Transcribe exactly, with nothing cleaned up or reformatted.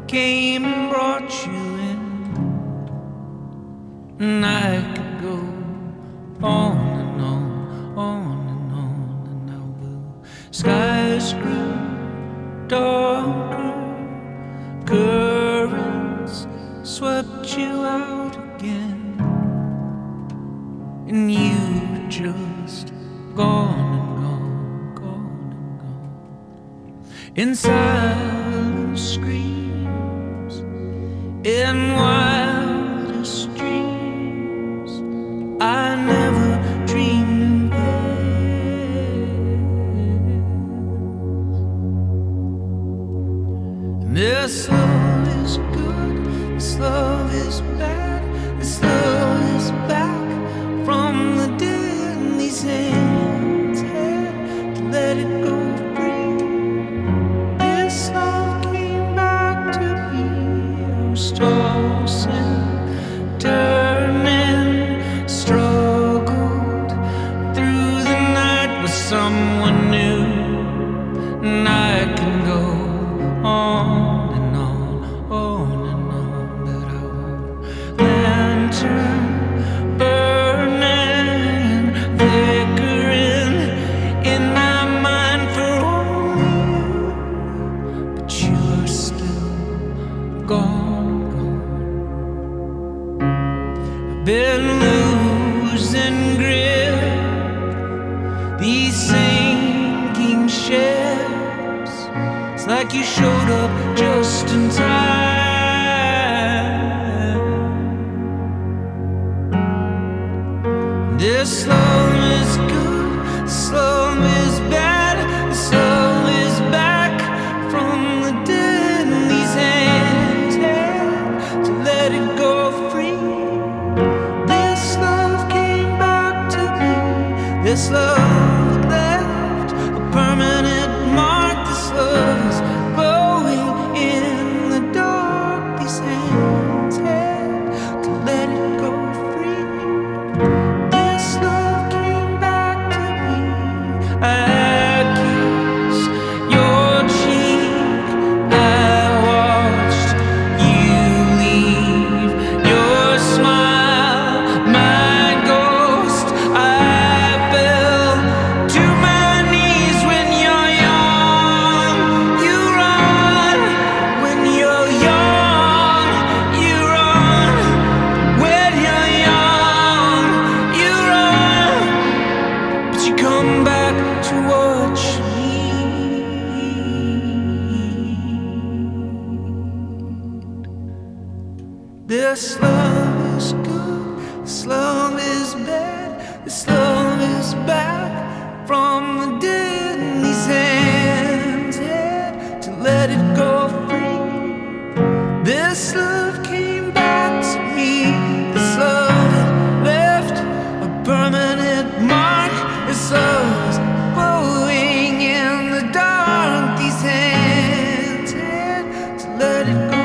came and brought you in, and I could go on and on, on and on, and now the skies grew darker, currents swept you out again, and you were just gone and gone, gone and gone. In silent screams, in wildest dreams, I never dreamed of this. This love is good, this love is bad, this love is back from the dead, and these hands had to let it go free. This love came back to me. I was tossing, turning, struggled through the night with someone new, and I can go on and on, on and on, but our lantern burning, flickering in my mind for only you, but you are still gone, gone. I've been losing grip, these sinking ships. It's like you showed up just in time. This love is good, this love is bad, this love is back from the dead, and these hands had to let it go free. This love came back to me, this love left a permanent mark. This love is glowing in the dark. These hands had to let it go free. This love came back to me. I kissed your cheek, I watched you leave, your smile, my ghost. I fell to my knees. When you're young, you run. When you're young, you run. When you're young, you run. But you come back to watch me. This love is good, this love is bad, this love is back from the dead, and these hands had to let it go free. This love came back to me, this love left a permanent mark. This love is glowing in the dark. These hands had to let it go.